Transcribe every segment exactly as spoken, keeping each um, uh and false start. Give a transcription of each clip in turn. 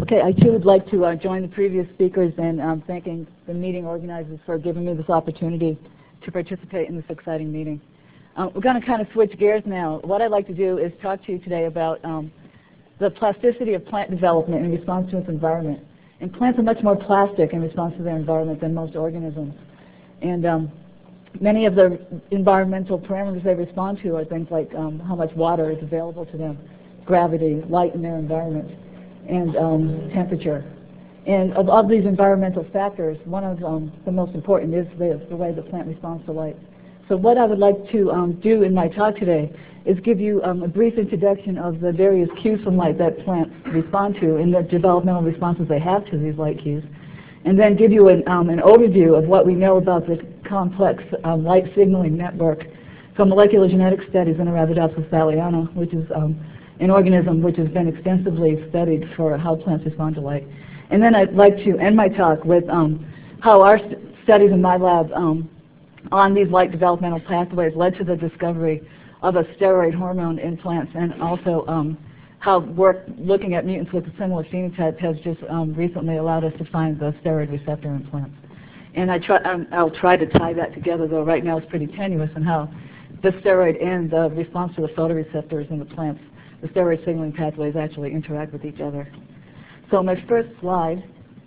Okay, I too would like to uh, join the previous speakers in um, thanking the meeting organizers for giving me this opportunity to participate in this exciting meeting. Uh, we're going to kind of switch gears now. What I'd like to do is talk to you today about um, the plasticity of plant development in response to its environment. And plants are much more plastic in response to their environment than most organisms. And um, many of the environmental parameters they respond to are things like um, how much water is available to them, gravity, light in their environment, and um, temperature. And of, of these environmental factors, one of um, the most important is the, the way the plant responds to light. So what I would like to um, do in my talk today is give you um, a brief introduction of the various cues from light that plants respond to and the developmental responses they have to these light cues, and then give you an, um, an overview of what we know about the complex um, light signaling network from molecular genetic studies in Arabidopsis thaliana, which is um, an organism which has been extensively studied for how plants respond to light. And then I'd like to end my talk with um, how our st studies in my lab um, on these light developmental pathways led to the discovery of a steroid hormone in plants, and also um, how work looking at mutants with a similar phenotype has just um, recently allowed us to find the steroid receptor in plants. And I try, um, I'll try to tie that together, though right now it's pretty tenuous, in how the steroid and the response to the photoreceptors in the plants, the steroid signaling pathways actually interact with each other. So my first slide,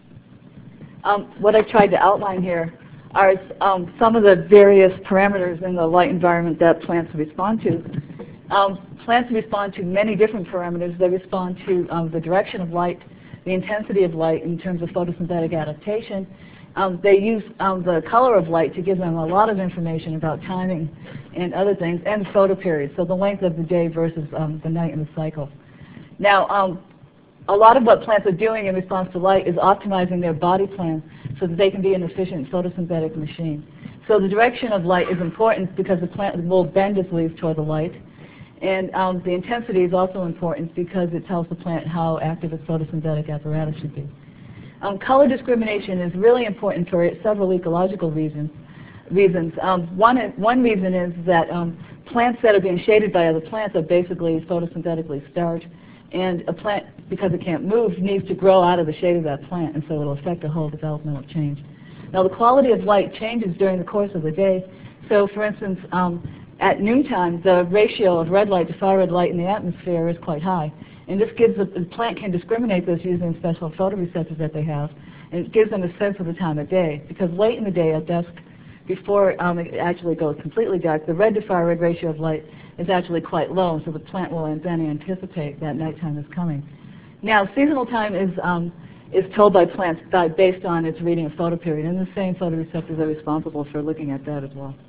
um, what I've tried to outline here are um, some of the various parameters in the light environment that plants respond to. Um, plants respond to many different parameters. They respond to um, the direction of light, the intensity of light in terms of photosynthetic adaptation. Um, they use um, the color of light to give them a lot of information about timing and other things, and the photoperiod, so the length of the day versus um, the night in the cycle. Now, um, a lot of what plants are doing in response to light is optimizing their body plan so that they can be an efficient photosynthetic machine. So the direction of light is important because the plant will bend its leaves toward the light. And um, the intensity is also important because it tells the plant how active its photosynthetic apparatus should be. Um, color discrimination is really important for several ecological reasons. reasons. Um, one, one reason is that um, plants that are being shaded by other plants are basically photosynthetically starved. And a plant, because it can't move, needs to grow out of the shade of that plant, and so it will affect the whole developmental change. Now, the quality of light changes during the course of the day. So, for instance, um, at noontime, the ratio of red light to far red light in the atmosphere is quite high. And this gives the, the plant can discriminate this using special photoreceptors that they have, and it gives them a sense of the time of day. Because late in the day, at dusk, before um, it actually goes completely dark, the red to far red ratio of light is actually quite low, so the plant will then anticipate that nighttime is coming. Now, seasonal time is um, is told by plants by, based on its reading of photoperiod, and the same photoreceptors are responsible for looking at that as well.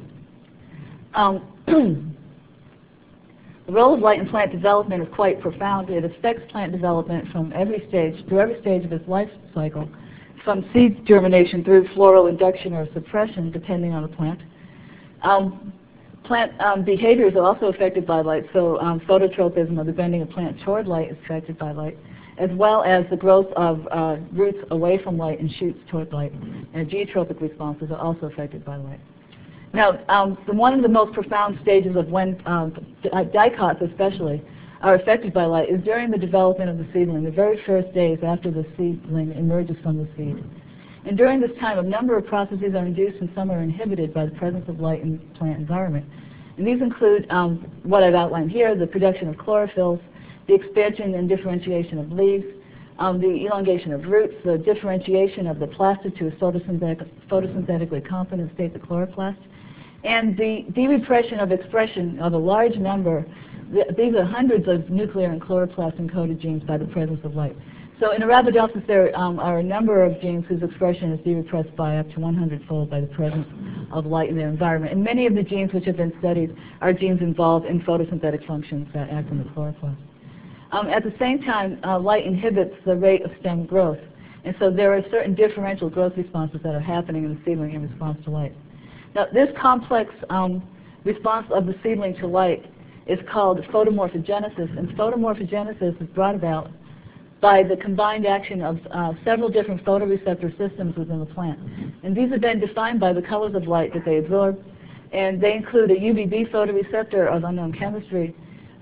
Um, the role of light in plant development is quite profound. It affects plant development from every stage, through every stage of its life cycle, from seed germination through floral induction or suppression, depending on the plant. Um, Plant um, behaviors are also affected by light, so um, phototropism, or the bending of plants toward light, is affected by light, as well as the growth of uh, roots away from light and shoots toward light. And geotropic responses are also affected by light. Now, um, the, one of the most profound stages of when um, dicots especially are affected by light is during the development of the seedling, the very first days after the seedling emerges from the seed. And during this time, a number of processes are induced and some are inhibited by the presence of light in the plant environment. And these include um, what I've outlined here, the production of chlorophylls, the expansion and differentiation of leaves, um, the elongation of roots, the differentiation of the plastid to a photosynthetic, photosynthetically competent state, the chloroplast, and the de-repression of expression of a large number. Th these are hundreds of nuclear and chloroplast-encoded genes by the presence of light. So in Arabidopsis, there um, are a number of genes whose expression is de-repressed by up to one hundred fold by the presence of light in their environment. And many of the genes which have been studied are genes involved in photosynthetic functions that act in the chloroplast. Um, at the same time, uh, light inhibits the rate of stem growth. And so there are certain differential growth responses that are happening in the seedling in response to light. Now, this complex um, response of the seedling to light is called photomorphogenesis. And photomorphogenesis is brought about by the combined action of uh, several different photoreceptor systems within the plant. And these have been defined by the colors of light that they absorb, and they include a U V B photoreceptor of unknown chemistry,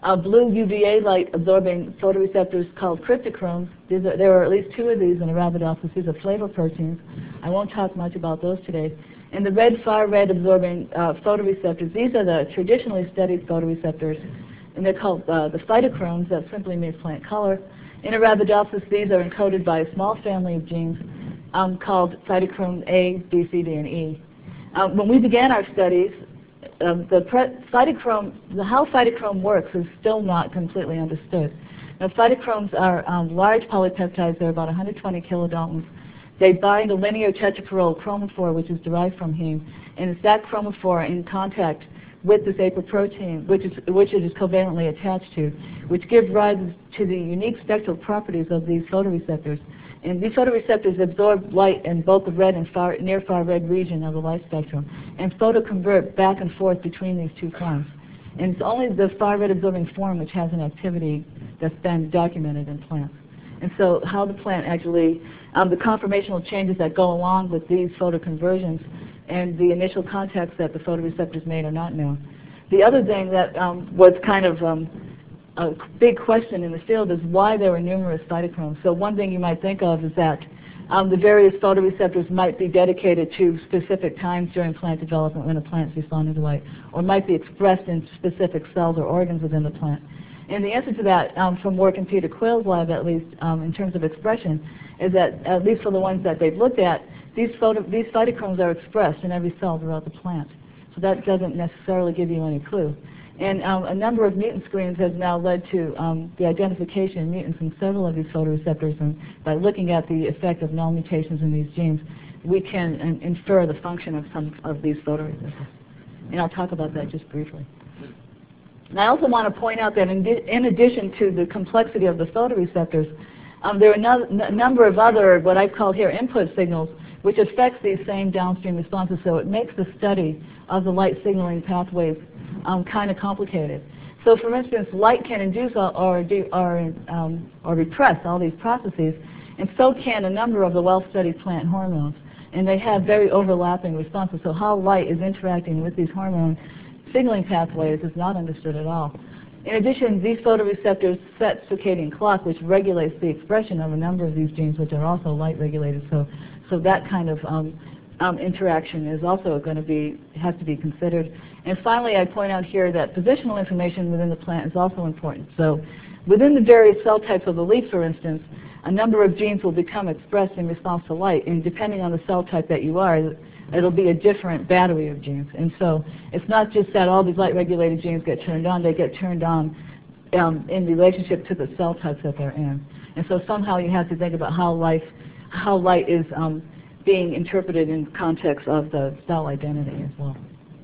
uh, blue U V A light absorbing photoreceptors called cryptochromes. These are, there are at least two of these in Arabidopsis. These are flavor proteins. I won't talk much about those today. And the red, far red absorbing uh, photoreceptors, these are the traditionally studied photoreceptors, and they're called uh, the phytochromes. That simply means plant color. In Arabidopsis, these are encoded by a small family of genes um, called cytochrome A, B, C, D, and E. Um, when we began our studies, um, the phytochrome, the how phytochrome works is still not completely understood. Now, phytochromes are um, large polypeptides. They're about one hundred twenty kilodaltons. They bind a linear tetrapyrrole chromophore, which is derived from heme, and it's that chromophore in contact with this apoprotein, which is which it is covalently attached to, which gives rise to the unique spectral properties of these photoreceptors. And these photoreceptors absorb light in both the red and far, near far red region of the light spectrum, and photoconvert back and forth between these two forms. And it's only the far red absorbing form which has an activity that's been documented in plants. And so how the plant actually, um, the conformational changes that go along with these photoconversions and the initial contacts that the photoreceptors made are not known. The other thing that um, was kind of um, a big question in the field is why there were numerous phytochromes. So one thing you might think of is that um, the various photoreceptors might be dedicated to specific times during plant development when the plant's responding to light, or might be expressed in specific cells or organs within the plant. And the answer to that, um, from work in Peter Quill's lab at least, um, in terms of expression, is that, at least for the ones that they've looked at, these, photo, these phytochromes are expressed in every cell throughout the plant. So that doesn't necessarily give you any clue. And um, a number of mutant screens has now led to um, the identification of mutants in several of these photoreceptors, and by looking at the effect of null mutations in these genes, we can um, infer the function of some of these photoreceptors. And I'll talk about that just briefly. And I also want to point out that in, in addition to the complexity of the photoreceptors, um, there are no, a number of other, what I've called here, input signals, which affects these same downstream responses. So it makes the study of the light signaling pathways um, kind of complicated. So for instance, light can induce or, or, do, or, um, or repress all these processes, and so can a number of the well-studied plant hormones. And they have very overlapping responses. So how light is interacting with these hormone signaling pathways is not understood at all. In addition, these photoreceptors set circadian clock, which regulates the expression of a number of these genes, which are also light regulated. So, so that kind of um, um, interaction is also going to be, has to be considered. And finally, I point out here that positional information within the plant is also important. So within the various cell types of the leaf, for instance, a number of genes will become expressed in response to light, and depending on the cell type that you are, it'll be a different battery of genes. And so it's not just that all these light-regulated genes get turned on, they get turned on um, in relationship to the cell types that they're in. And so somehow you have to think about how life, how light is um, being interpreted in context of the cell identity as well.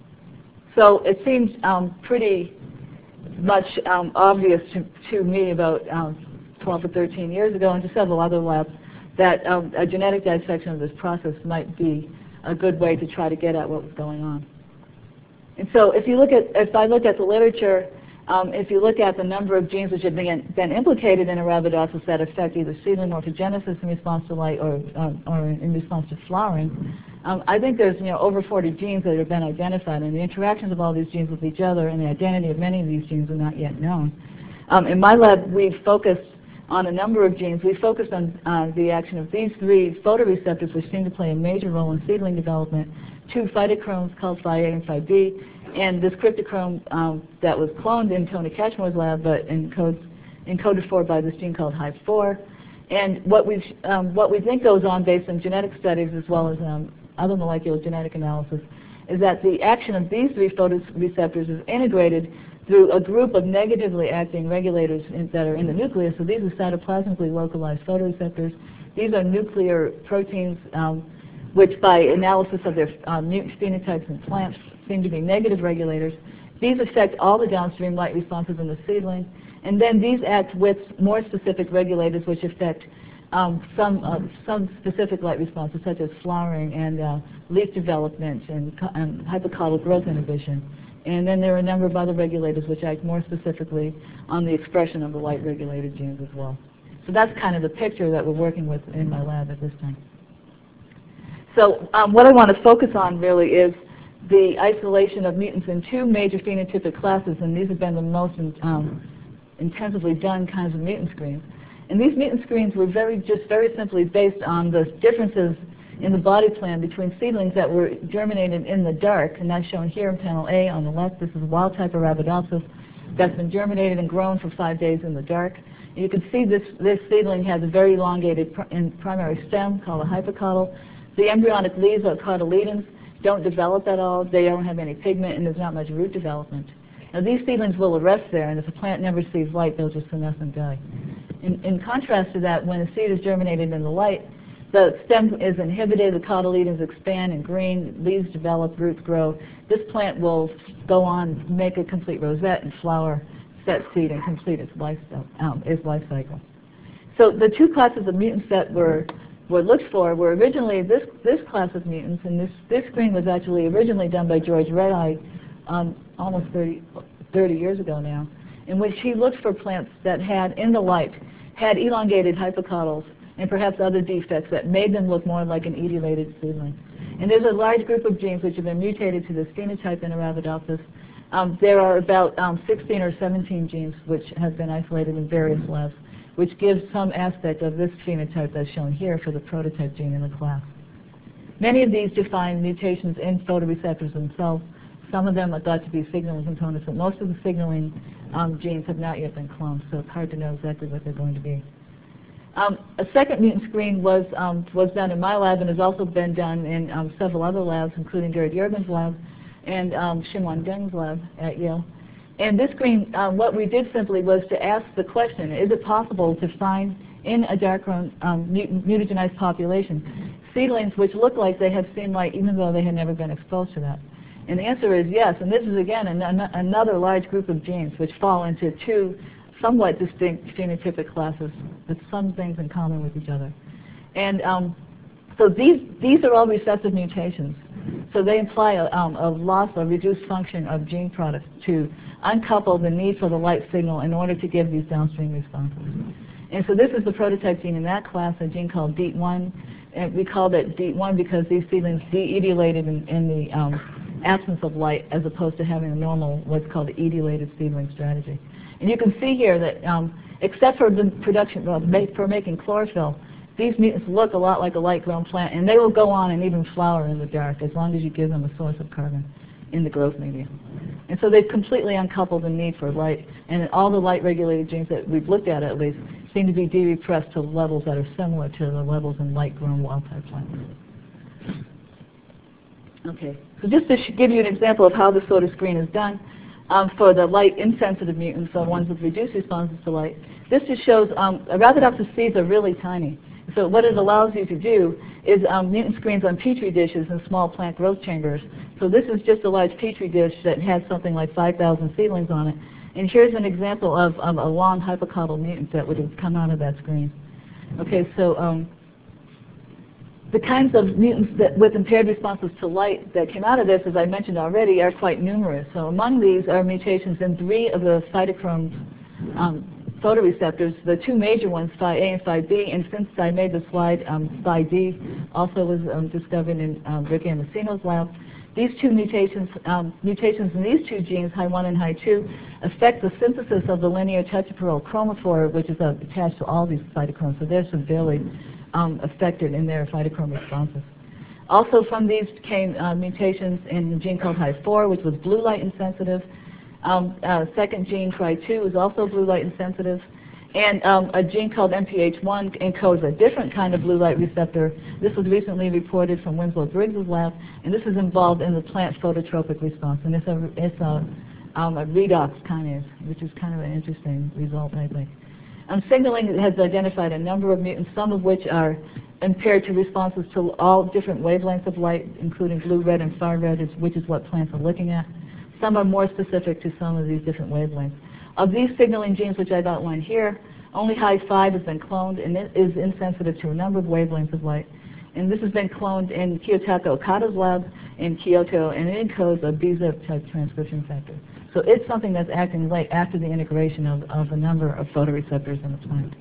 So it seems um, pretty much um, obvious to, to me about um, twelve or thirteen years ago, and to several other labs, that um, a genetic dissection of this process might be a good way to try to get at what was going on. And so if you look at, if I look at the literature, um, if you look at the number of genes which have been, been implicated in Arabidopsis that affect either seedling morphogenesis in response to light or, um, or in response to flowering, um, I think there's you know, over forty genes that have been identified, and the interactions of all these genes with each other and the identity of many of these genes are not yet known. Um, in my lab, we've focused on a number of genes. We focused on uh, the action of these three photoreceptors, which seem to play a major role in seedling development, two phytochromes called Phi A and Phi B, and this cryptochrome um, that was cloned in Tony Cashmore's lab, but encodes, encoded for by this gene called H Y P four. And what, we've, um, what we think goes on based on genetic studies as well as um, other molecular genetic analysis is that the action of these three photoreceptors is integrated through a group of negatively acting regulators in, that are in the nucleus. So these are cytoplasmically localized photoreceptors. These are nuclear proteins um, which, by analysis of their um, mutant phenotypes in plants, seem to be negative regulators. These affect all the downstream light responses in the seedling. And then these act with more specific regulators which affect um, some, uh, some specific light responses, such as flowering and uh, leaf development and, and hypocaudal growth inhibition. And then there are a number of other regulators which act more specifically on the expression of the light-regulated genes as well. So that's kind of the picture that we're working with in my lab at this time. So um, what I want to focus on really is the isolation of mutants in two major phenotypic classes, and these have been the most um, intensively done kinds of mutant screens. And these mutant screens were very, just very simply based on the differences in the body plan between seedlings that were germinated in the dark, and that's shown here in panel A on the left. This is wild type Arabidopsis that's been germinated and grown for five days in the dark. And you can see this, this seedling has a very elongated pr in primary stem called a hypocotyl. The embryonic leaves are cotyledons, don't develop at all, they don't have any pigment, and there's not much root development. Now these seedlings will arrest there, and if the plant never sees light, they'll just senesce die. In, in contrast to that, when a seed is germinated in the light, the stem is inhibited, the cotyledons expand in green, leaves develop, roots grow. This plant will go on, make a complete rosette and flower, set seed, and complete its life, um, its life cycle. So the two classes of mutants that were, were looked for were originally this, this class of mutants, and this, this screen was actually originally done by George Redeye um, almost thirty, thirty years ago now, in which he looked for plants that had, in the light, had elongated hypocotyls and perhaps other defects that made them look more like an etiolated seedling. And there's a large group of genes which have been mutated to this phenotype in Arabidopsis. Um, there are about um, sixteen or seventeen genes which have been isolated in various labs, which gives some aspect of this phenotype that's shown here for the prototype gene in the class. Many of these define mutations in photoreceptors themselves. Some of them are thought to be signaling components, but most of the signaling um, genes have not yet been cloned, so it's hard to know exactly what they're going to be. Um, a second mutant screen was, um, was done in my lab and has also been done in um, several other labs, including Gerd Juergen's lab and um, Xinwen Deng's lab at Yale. And this screen, um, what we did simply was to ask the question, is it possible to find in a dark-grown um, mutant, mutagenized population seedlings which look like they have seen light even though they had never been exposed to that? And the answer is yes, and this is again an, an, another large group of genes which fall into two somewhat distinct phenotypic classes with some things in common with each other. And um, so these, these are all recessive mutations. So they imply a, um, a loss or reduced function of gene products to uncouple the need for the light signal in order to give these downstream responses. And so this is the prototype gene in that class, a gene called D E A T one. And we called it D E A T one because these seedlings de-etiolated in, in the um, absence of light as opposed to having a normal, what's called the etiolated seedling strategy. And you can see here that um, except for the production, well, for making chlorophyll, these mutants look a lot like a light-grown plant, and they will go on and even flower in the dark as long as you give them a source of carbon in the growth medium. And so they've completely uncoupled the need for light, and all the light-regulated genes that we've looked at, at least, seem to be de-repressed to levels that are similar to the levels in light-grown wild-type plants. Okay, so just to give you an example of how this sort of screen is done, um, for the light-insensitive mutants, so ones with reduced responses to light, this just shows um, Arabidopsis seeds are really tiny. So what it allows you to do is um, mutant screens on petri dishes in small plant growth chambers. So this is just a large petri dish that has something like five thousand seedlings on it. And here's an example of um, a long hypocotyl mutant that would have come out of that screen. Okay, so um, the kinds of mutants that with impaired responses to light that came out of this, as I mentioned already, are quite numerous. So among these are mutations in three of the cytochromes um, photoreceptors, the two major ones, Phi A and Phi B, and since I made the slide, um, Phi D also was um, discovered in um, Rick Amasino's lab. These two mutations, um, mutations in these two genes, H I one and H I two, affect the synthesis of the linear tetraperyl chromophore, which is uh, attached to all these cytochromes, so they're severely um, affected in their phytochrome responses. Also from these came uh, mutations in a gene called H I four, which was blue light insensitive. Um, uh, second gene, F R I two, is also blue light insensitive. And um, a gene called M P H one encodes a different kind of blue light receptor. This was recently reported from Winslow Briggs' lab, and this is involved in the plant phototropic response. And it's a, it's a, um, a redox kinase, which is kind of an interesting result, I think. Um, signaling has identified a number of mutants, some of which are impaired to responses to all different wavelengths of light, including blue, red, and far red, which is what plants are looking at. Some are more specific to some of these different wavelengths. Of these signaling genes, which I've outlined here, only H I five has been cloned, and it is insensitive to a number of wavelengths of light. And this has been cloned in Kiyotaka Okada's lab in Kyoto, and it encodes a B Z I P-type transcription factor. So it's something that's acting late after the integration of, of a number of photoreceptors in the plant.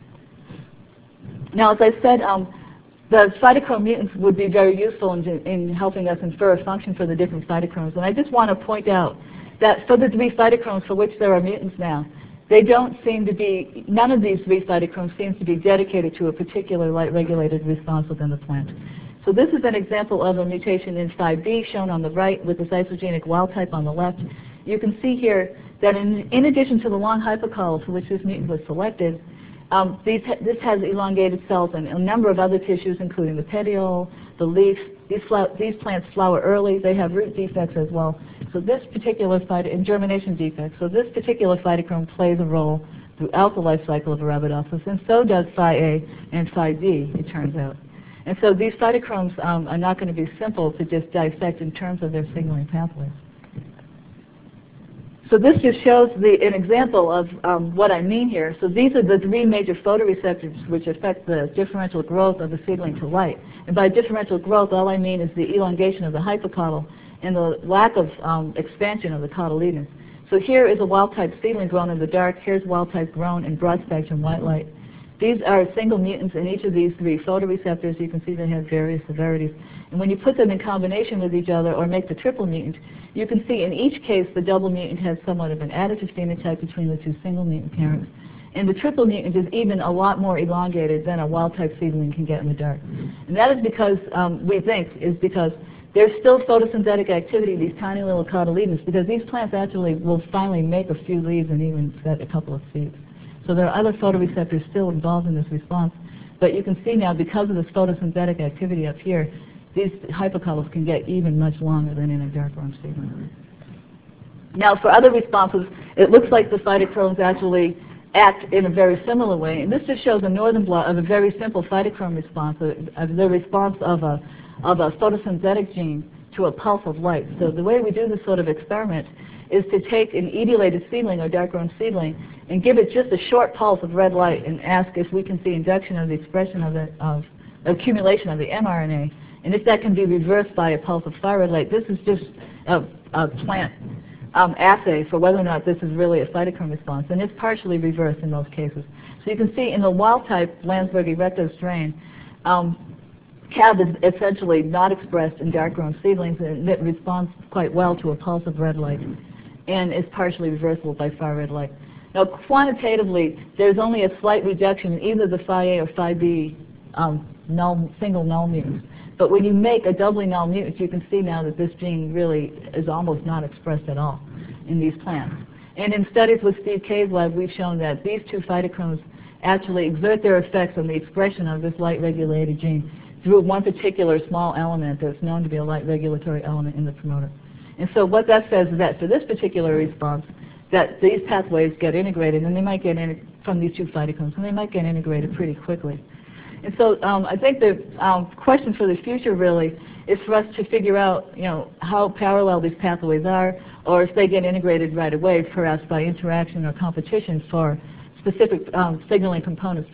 Now, as I said, um, the cytochrome mutants would be very useful in, in helping us infer a function for the different cytochromes. And I just want to point out that for the three cytochromes for which there are mutants now, they don't seem to be, none of these three phytochromes seems to be dedicated to a particular light-regulated response within the plant. So this is an example of a mutation in five B shown on the right with this isogenic wild type on the left. You can see here that in, in addition to the long hypocollo for which this mutant was selected, um, these ha this has elongated cells in a number of other tissues, including the petiole, the leaf. These, these plants flower early. They have root defects as well. So this particular phyto and germination defects. So this particular phytochrome plays a role throughout the life cycle of Arabidopsis, and so does Phi A and Phi B, it turns out. And so these phytochromes um, are not going to be simple to just dissect in terms of their signaling pathways. So this just shows the, an example of um, what I mean here. So these are the three major photoreceptors which affect the differential growth of the seedling to light. And by differential growth, all I mean is the elongation of the hypocotyl and the lack of um, expansion of the cotyledon. So here is a wild-type seedling grown in the dark. Here's wild-type grown in broad-spectrum white light. These are single mutants in each of these three photoreceptors. You can see they have various severities. And when you put them in combination with each other or make the triple mutant, you can see in each case the double mutant has somewhat of an additive phenotype between the two single mutant parents. And the triple mutant is even a lot more elongated than a wild-type seedling can get in the dark. And that is because, um, we think, is because there's still photosynthetic activity, these tiny little cotyledons, because these plants actually will finally make a few leaves and even set a couple of seeds. So there are other photoreceptors still involved in this response. But you can see now, because of this photosynthetic activity up here, these hypocotyls can get even much longer than in a dark grown seedling. Now, for other responses, it looks like the phytochromes actually act in a very similar way. And this just shows a northern blot of a very simple phytochrome response, of the response of a, of a photosynthetic gene to a pulse of light. So the way we do this sort of experiment is to take an etiolated seedling or dark-grown seedling and give it just a short pulse of red light and ask if we can see induction of the expression of the of accumulation of the mRNA. And if that can be reversed by a pulse of far red light, this is just a, a plant um, assay for whether or not this is really a phytochrome response. And it's partially reversed in most cases. So you can see in the wild-type Landsberg erecto strain, um, C A B is essentially not expressed in dark-grown seedlings, and it responds quite well to a pulse of red light and is partially reversible by far red light. Now, quantitatively, there's only a slight reduction in either the Phi A or Phi B um, null, single null mutants. But when you make a doubly null mutant, you can see now that this gene really is almost not expressed at all in these plants. And in studies with Steve Kay's lab, we've shown that these two phytochromes actually exert their effects on the expression of this light-regulated gene through one particular small element that's known to be a light regulatory element in the promoter. And so what that says is that for this particular response, that these pathways get integrated, and they might get in from these two phytochromes, and they might get integrated pretty quickly. And so um, I think the um, question for the future really is for us to figure out, you know, how parallel these pathways are, or if they get integrated right away, perhaps by interaction or competition for specific um, signaling components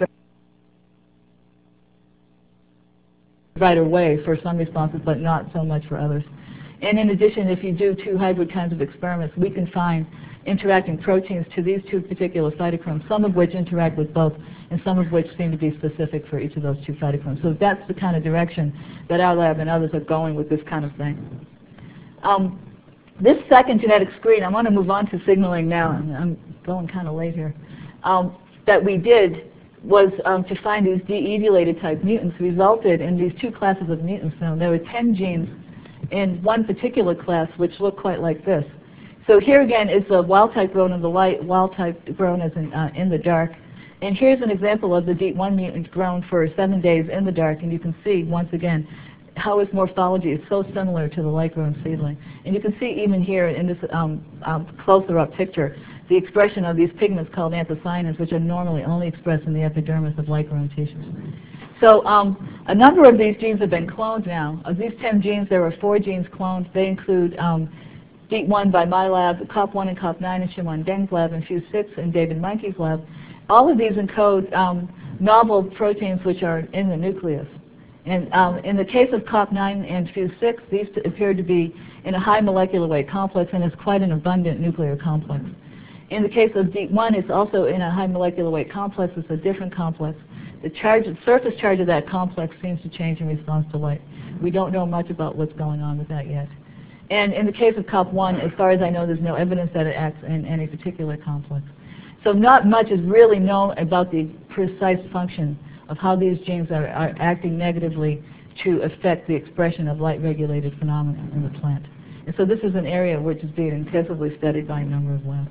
right away for some responses, but not so much for others. And in addition, if you do two hybrid kinds of experiments, we can find interacting proteins to these two particular phytochromes, some of which interact with both, and some of which seem to be specific for each of those two phytochromes. So that's the kind of direction that our lab and others are going with this kind of thing. Um, this second genetic screen, I want to move on to signaling now. I'm going kind of late here. Um, that we did was um, to find these de-etiolated type mutants resulted in these two classes of mutants. Now, there were ten genes in one particular class which look quite like this. So here again is the wild type grown in the light, wild type grown as in, uh, in the dark. And here's an example of the D E A T one mutant grown for seven days in the dark, and you can see once again how its morphology is so similar to the light-grown seedling. And you can see even here in this um, um, closer-up picture the expression of these pigments called anthocyanins, which are normally only expressed in the epidermis of light-grown tissues. So um, a number of these genes have been cloned now. Of these ten genes, there are four genes cloned. They include um, D E A T one by my lab, C O P one and C O P nine in Shimon Deng's lab, and Fuse six in David Meinke's lab. All of these encode um, novel proteins which are in the nucleus. And um, in the case of C O P nine and Fuse six, these appear to be in a high molecular weight complex, and it's quite an abundant nuclear complex. In the case of D E A T one, it's also in a high molecular weight complex. It's a different complex. The charge, the surface charge of that complex seems to change in response to light. We don't know much about what's going on with that yet. And in the case of C O P one, as far as I know, there's no evidence that it acts in any particular complex. So not much is really known about the precise function of how these genes are, are acting negatively to affect the expression of light-regulated phenomena in the plant. And so this is an area which is being intensively studied by a number of labs.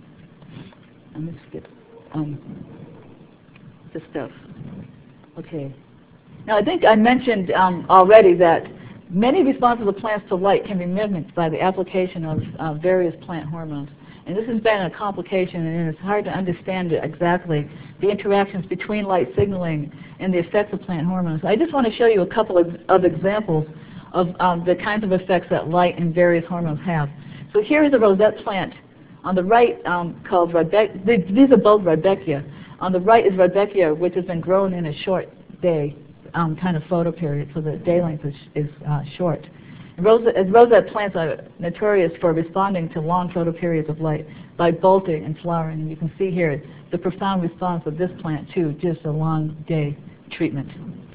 Let me skip um, this stuff. Okay. Now I think I mentioned um, already that many responses of plants to light can be mimicked by the application of uh, various plant hormones. And this has been a complication, and it's hard to understand exactly the interactions between light signaling and the effects of plant hormones. I just want to show you a couple of, of examples of um, the kinds of effects that light and various hormones have. So here is a rosette plant. On the right, um, called Rudbeckia. These are both Rudbeckia. On the right is Rudbeckia, which has been grown in a short day um, kind of photo period, so the day length is, is uh, short. Rosette, rosette plants are notorious for responding to long photo periods of light by bolting and flowering. And you can see here the profound response of this plant to just a long day treatment.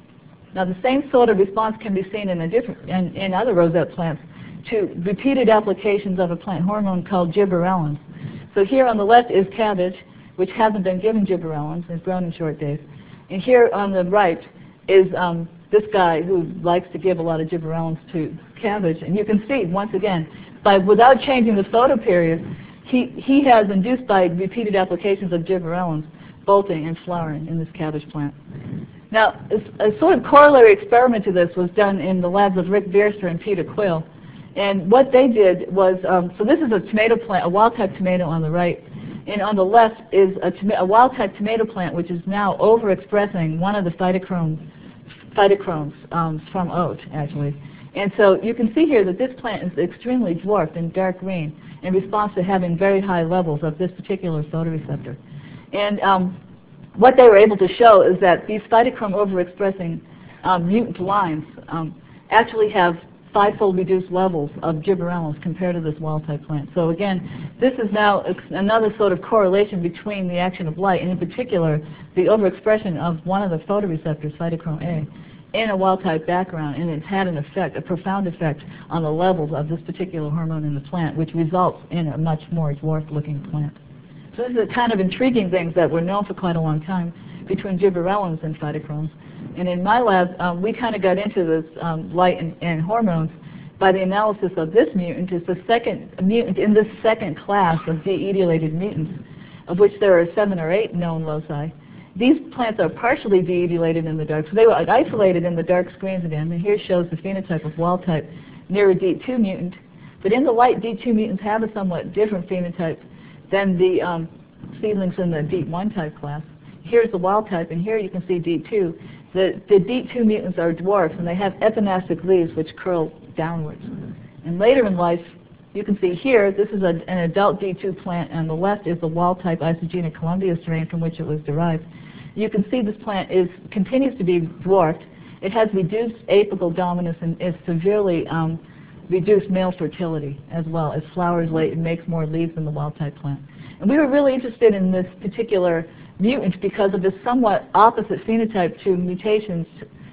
Now the same sort of response can be seen in, a different, in, in other rosette plants to repeated applications of a plant hormone called gibberellins. So here on the left is cabbage, which hasn't been given gibberellins, it's grown in short days. And here on the right is um, this guy who likes to give a lot of gibberellins to cabbage. And you can see, once again, by without changing the photo period, he, he has induced by repeated applications of gibberellins bolting and flowering in this cabbage plant. Now, a, a sort of corollary experiment to this was done in the labs of Rick Bierster and Peter Quill. And what they did was, um, so this is a tomato plant, a wild-type tomato on the right, and on the left is a, a wild-type tomato plant which is now overexpressing one of the phytochrome, phytochromes um, from oat, actually. And so you can see here that this plant is extremely dwarfed in dark green in response to having very high levels of this particular photoreceptor. And um, what they were able to show is that these phytochrome overexpressing um, mutant lines um, actually have five-fold reduced levels of gibberellins compared to this wild-type plant. So again, this is now another sort of correlation between the action of light, and in particular, the overexpression of one of the photoreceptors, phytochrome A, in a wild-type background, and it's had an effect, a profound effect on the levels of this particular hormone in the plant, which results in a much more dwarfed-looking plant. So this is a kind of intriguing things that were known for quite a long time between gibberellins and phytochromes. And in my lab, um, we kind of got into this um, light and, and hormones by the analysis of this mutant. It's the second mutant in this second class of de-etiolated mutants, of which there are seven or eight known loci. These plants are partially de-etiolated in the dark, so they were isolated in the dark screens again. And here shows the phenotype of wild type near a D two mutant. But in the light, D two mutants have a somewhat different phenotype than the um, seedlings in the D one type class. Here's the wild type, and here you can see D two. The, the D two mutants are dwarfs, and they have epinastic leaves which curl downwards. And later in life, you can see here, this is a, an adult D two plant, and on the left is the wild-type Isogenia Columbia strain from which it was derived. You can see this plant is, continues to be dwarfed. It has reduced apical dominance and is severely um, reduced male fertility as well. It flowers late and makes more leaves than the wild-type plant. And we were really interested in this particular mutant because of this somewhat opposite phenotype to mutations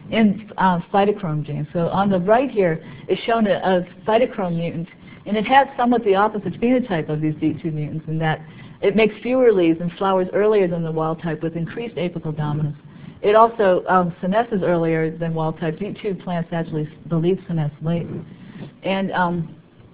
in uh, phytochrome genes. So on the right here is shown a, a phytochrome mutant, and it has somewhat the opposite phenotype of these D two mutants in that it makes fewer leaves and flowers earlier than the wild type with increased apical dominance. It also um, senesces earlier than wild type. D two plants actually, the leaves senesce late. And, um,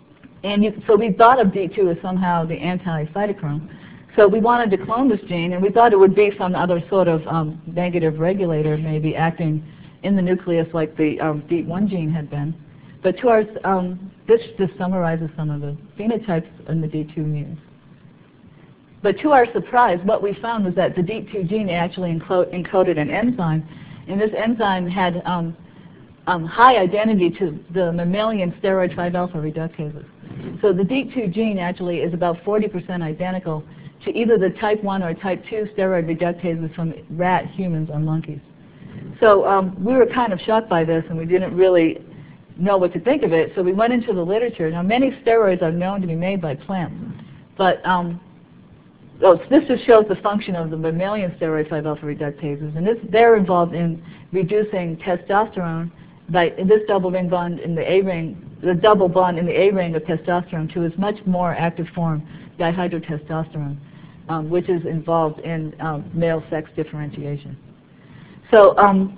and you, so we thought of D two as somehow the anti-phytochrome. So we wanted to clone this gene, and we thought it would be some other sort of um, negative regulator, maybe acting in the nucleus like the um, D one gene had been. But to our, um, this just summarizes some of the phenotypes in the D two mutants. But to our surprise, what we found was that the D two gene actually encoded an enzyme, and this enzyme had um, um, high identity to the mammalian steroid five alpha reductases. So the D two gene actually is about forty percent identical to either the type one or type two steroid reductases from rat, humans, or monkeys. So um, we were kind of shocked by this, and we didn't really know what to think of it, so we went into the literature. Now, many steroids are known to be made by plants, but um, oh, so this just shows the function of the mammalian steroid five alpha reductases, and this, they're involved in reducing testosterone by this double ring bond in the A ring, the double bond in the A ring of testosterone to its much more active form, dihydrotestosterone. um, which is involved in um, male sex differentiation. So, um,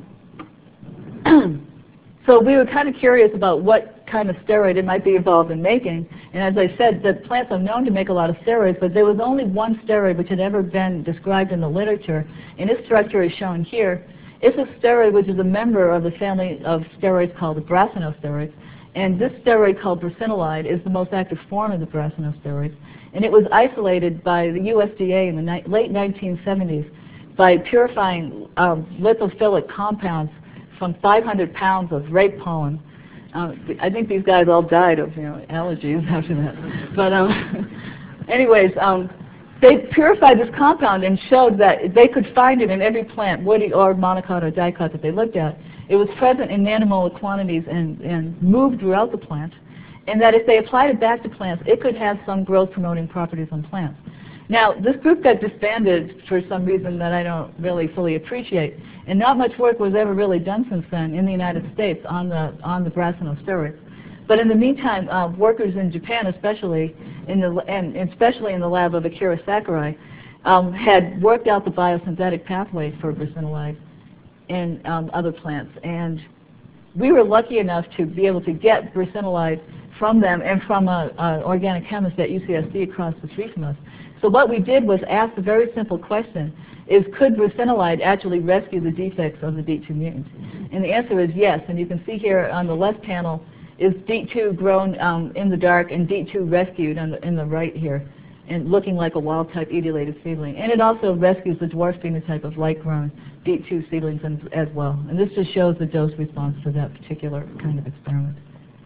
so we were kind of curious about what kind of steroid it might be involved in making. And as I said, the plants are known to make a lot of steroids, but there was only one steroid which had ever been described in the literature, and its structure is shown here. It's a steroid which is a member of the family of steroids called the brasinosteroids. And this steroid called brisinolide is the most active form of the brasinosteroids. And it was isolated by the U S D A in the ni late nineteen seventies by purifying um, lipophilic compounds from five hundred pounds of rape pollen. Um, I think these guys all died of, you know, allergies after that. But um, anyways, um, they purified this compound and showed that they could find it in every plant, woody or monocot or dicot that they looked at. It was present in nanomolar quantities and, and moved throughout the plant, and that if they applied it back to plants, it could have some growth-promoting properties on plants. Now, this group got disbanded for some reason that I don't really fully appreciate, and not much work was ever really done since then in the United States on the, on the brasinosteroids. But in the meantime, uh, workers in Japan, especially, in the, and especially in the lab of Akira Sakurai, um, had worked out the biosynthetic pathway for brisinolide in um, other plants. And we were lucky enough to be able to get brisinolide from them and from an organic chemist at U C S D across the street from us. So what we did was ask a very simple question, is could brisinolide actually rescue the defects of the D two mutant? And the answer is yes. And you can see here on the left panel is D two grown um, in the dark and D two rescued on the, in the right here, and looking like a wild-type etiolated seedling. And it also rescues the dwarf phenotype of light-grown D two seedlings as well. And this just shows the dose response for that particular kind of experiment.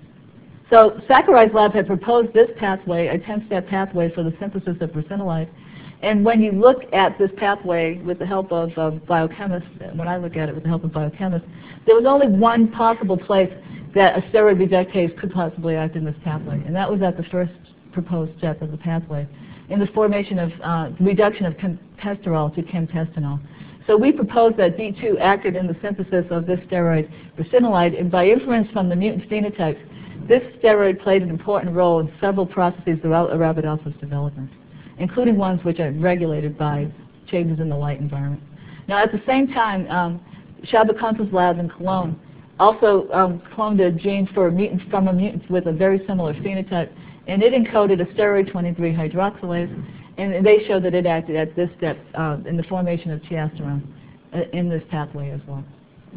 So Sakurai's lab had proposed this pathway, a ten-step pathway for the synthesis of brisinolide. And when you look at this pathway with the help of uh, biochemists, when I look at it with the help of biochemists, there was only one possible place that a steroid reductase could possibly act in this pathway, and that was at the first proposed step of the pathway, in the formation of uh, reduction of chempesterol to chemtestanol. So we proposed that D two acted in the synthesis of this steroid, brisinolide, and by inference from the mutant phenotypes, this steroid played an important role in several processes throughout Arabidopsis development, including ones which are regulated by changes in the light environment. Now, at the same time, um, Shabakansa's lab in Cologne also um, cloned a gene for a mutant from a mutant with a very similar phenotype, and it encoded a steroid twenty-three hydroxylase, and they showed that it acted at this step uh, in the formation of testosterone uh, in this pathway as well.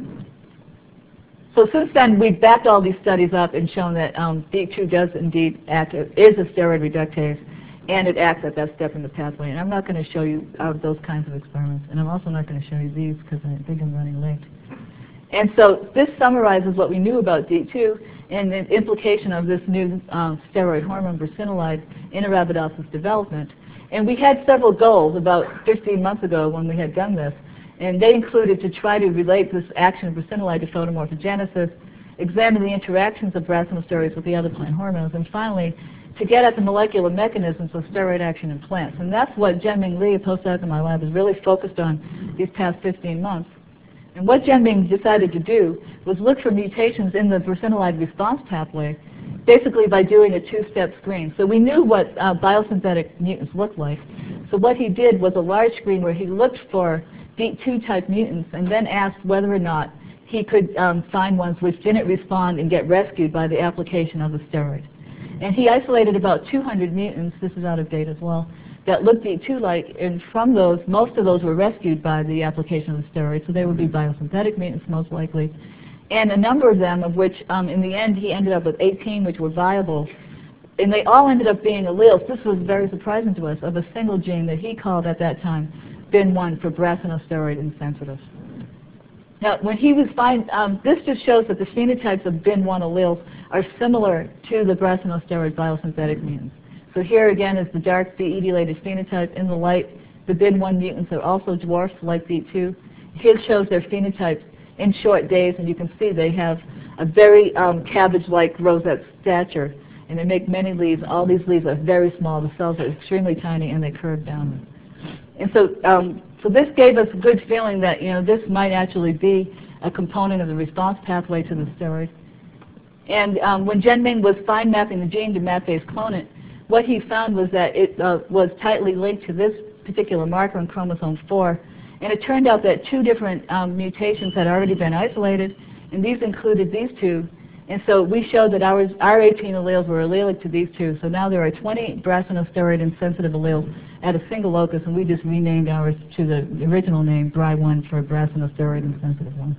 So since then, we've backed all these studies up and shown that um, D two does indeed act, is a steroid reductase, and it acts at that step in the pathway. And I'm not going to show you uh, those kinds of experiments, and I'm also not going to show you these because I think I'm running late. And so this summarizes what we knew about D two and the implication of this new um, steroid hormone, brisinolide, in Arabidopsis development. And we had several goals about fifteen months ago when we had done this. And they included to try to relate this action of brisinolide to photomorphogenesis, examine the interactions of brasinosteroids with the other plant hormones, and finally, to get at the molecular mechanisms of steroid action in plants. And that's what Zhenming Li, a postdoc in my lab, has really focused on these past fifteen months. And what Zhenming decided to do was look for mutations in the brisinolide response pathway, basically by doing a two-step screen. So we knew what uh, biosynthetic mutants looked like. So what he did was a large screen where he looked for D two type mutants and then asked whether or not he could um, find ones which didn't respond and get rescued by the application of the steroid. And he isolated about two hundred mutants, this is out of date as well, that looked D two-like, and from those, most of those were rescued by the application of the steroid, so they would be biosynthetic mutants most likely. And a number of them, of which um, in the end he ended up with eighteen which were viable, and they all ended up being alleles. This was very surprising to us, of a single gene that he called at that time B I N one for brasinosteroid insensitive. Now, when he was fine, um, this just shows that the phenotypes of B I N one alleles are similar to the brasinosteroid biosynthetic mutants. So here again is the dark de-etiolated phenotype. In the light, the B I N one mutants are also dwarfs like D two. Here shows their phenotypes in short days, and you can see they have a very um, cabbage-like rosette stature, and they make many leaves. All these leaves are very small. The cells are extremely tiny, and they curve down. And so, um, so this gave us a good feeling that, you know, this might actually be a component of the response pathway to the steroid. And um, when Zhenming was fine mapping the gene to map-based clone it, what he found was that it uh, was tightly linked to this particular marker on chromosome four. And it turned out that two different um, mutations had already been isolated, and these included these two. And so we showed that ours, our eighteen alleles were allelic to these two. So now there are twenty brassinosteroid-insensitive alleles at a single locus, and we just renamed ours to the original name, B R I one, for brassinosteroid-insensitive one.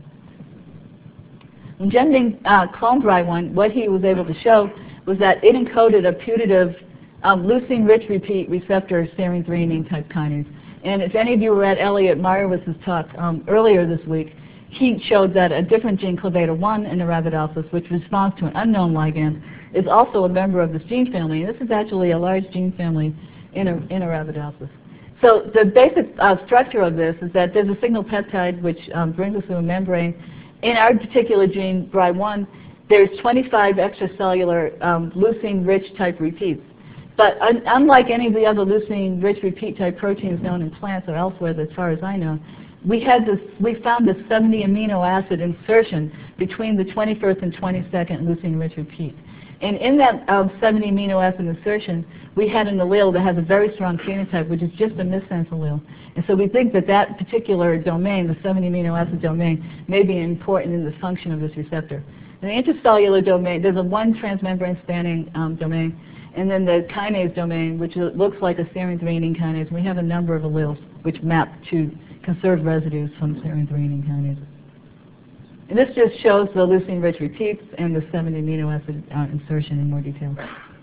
When Genming uh, cloned B R I one, what he was able to show was that it encoded a putative um, leucine-rich repeat receptor serine threonine type kinase. And if any of you were at Elliot Meyerowitz's talk um, earlier this week, he showed that a different gene, clavata one in Arabidopsis, which responds to an unknown ligand, is also a member of this gene family. And this is actually a large gene family in, a, in Arabidopsis. So the basic uh, structure of this is that there's a signal peptide which um, brings us to a membrane. In our particular gene, B R I one, there's twenty-five extracellular um, leucine-rich type repeats. But un unlike any of the other leucine-rich repeat type proteins known in plants or elsewhere, as far as I know, we had this, we found this seventy amino acid insertion between the twenty-first and twenty-second leucine-rich repeat. And in that um, seventy amino acid insertion, we had an allele that has a very strong phenotype, which is just a missense allele. And so we think that that particular domain, the seventy amino acid domain, may be important in the function of this receptor. In the intracellular domain, there's a one transmembrane spanning um, domain, and then the kinase domain, which looks like a serine threonine kinase. We have a number of alleles which map to conserved residues from serine threonine kinases. And this just shows the leucine-rich repeats and the seventy amino acid uh, insertion in more detail.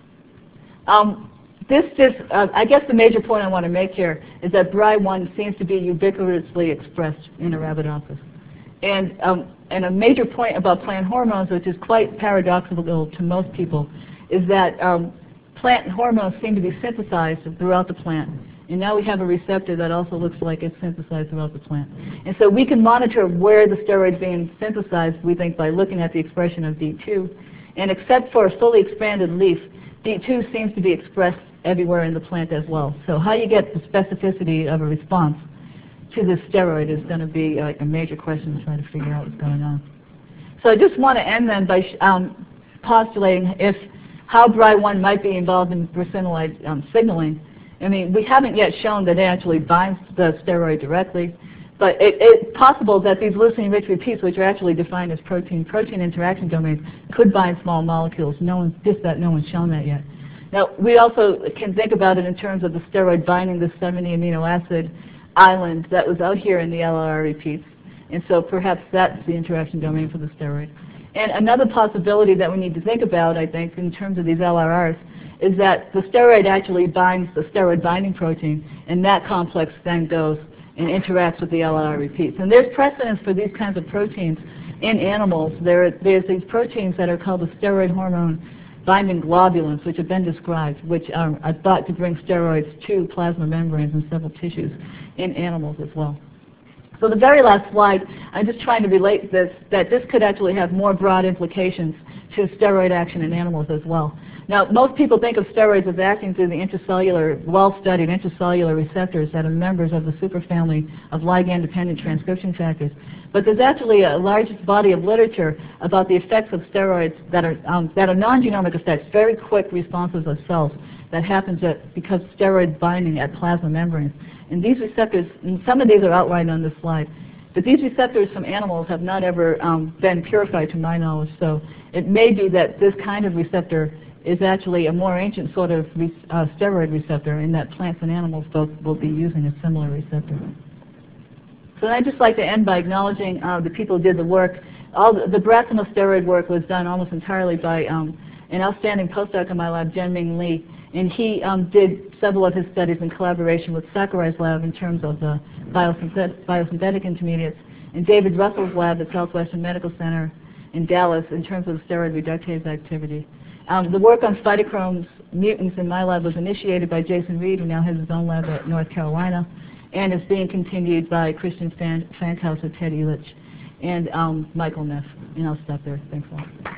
Um, this just, uh, I guess the major point I want to make here is that B R I one seems to be ubiquitously expressed in Arabidopsis. And, um, and a major point about plant hormones, which is quite paradoxical to most people, is that um, plant hormones seem to be synthesized throughout the plant. And now we have a receptor that also looks like it's synthesized throughout the plant. And so we can monitor where the steroid's being synthesized, we think, by looking at the expression of D two. And except for a fully expanded leaf, D two seems to be expressed everywhere in the plant as well. So how you get the specificity of a response to this steroid is going to be like a major question to try to figure out what's going on. So I just want to end then by um, postulating if how B R I one might be involved in brasinolide um, signaling. I mean, we haven't yet shown that it actually binds the steroid directly, but it, it's possible that these leucine-rich repeats, which are actually defined as protein-protein interaction domains, could bind small molecules. No one, just that no one's shown that yet. Now, we also can think about it in terms of the steroid binding the seventy amino acid island that was out here in the L R R repeats, and so perhaps that's the interaction domain for the steroid. And another possibility that we need to think about, I think, in terms of these L R Rs, is that the steroid actually binds the steroid binding protein, and that complex then goes and interacts with the L R R repeats. And there's precedence for these kinds of proteins in animals. There, there's these proteins that are called the steroid hormone binding globulins, which have been described, which are, are thought to bring steroids to plasma membranes and several tissues in animals as well. So the very last slide, I'm just trying to relate this, that this could actually have more broad implications to steroid action in animals as well. Now, most people think of steroids as acting through the intracellular, well-studied intracellular receptors that are members of the superfamily of ligand-dependent transcription factors. But there's actually a large body of literature about the effects of steroids that are, um, that are non-genomic effects, very quick responses of cells that happens at, because of steroid binding at plasma membranes. And these receptors, and some of these are outlined on this slide, but these receptors from animals have not ever um, been purified to my knowledge. So it may be that this kind of receptor is actually a more ancient sort of re uh, steroid receptor, in that plants and animals both will be using a similar receptor. So I'd just like to end by acknowledging uh, the people who did the work. All the, the brassinosteroid work was done almost entirely by um, an outstanding postdoc in my lab, Genming Lee, and he um, did several of his studies in collaboration with Sakurai's lab in terms of the biosynthetic, biosynthetic intermediates, and David Russell's lab at Southwestern Medical Center in Dallas in terms of steroid reductase activity. Um, the work on phytochrome's mutants in my lab was initiated by Jason Reed, who now has his own lab at North Carolina, and is being continued by Christian Fan Fankhaus at Ted Elitch and um, Michael Neff. And I'll stop there. Thanks a lot.